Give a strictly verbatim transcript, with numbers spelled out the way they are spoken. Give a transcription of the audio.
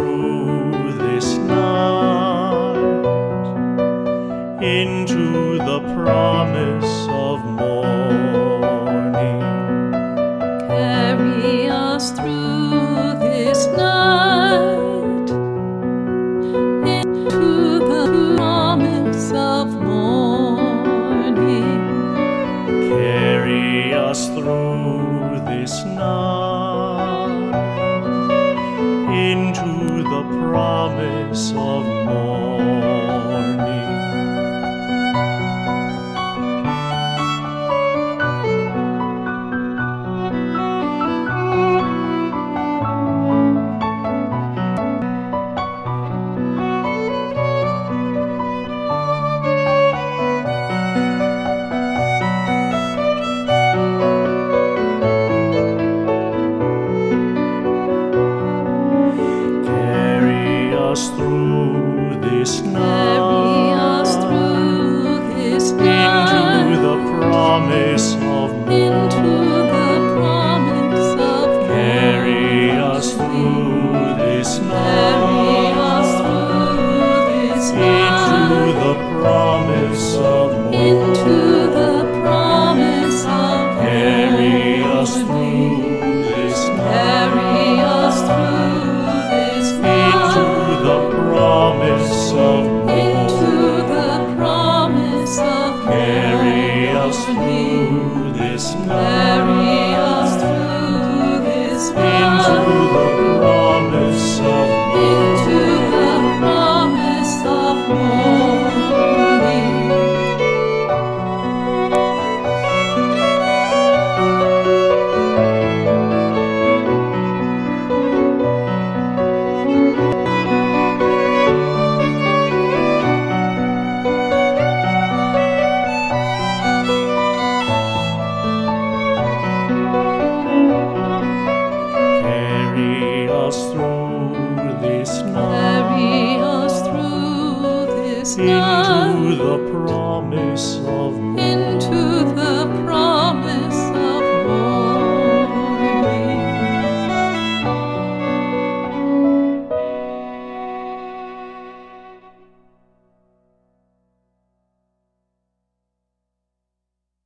through this night into the promise of morning. Carry us through this night into the promise of morning. Carry us through this night into the promise of morning. Through this Carry night us through this night into the promise of into morning. the promise of Carry us through this Carry us through night this into night the promise of into morning. the promise of Carry us through morning. this Carry us night through this into night the promise of into morning. the promise of Carry us morning. through this Carry us night through this into night the promise of into the morning. promise of morning. Carry us through this Carry night us through this into night the promise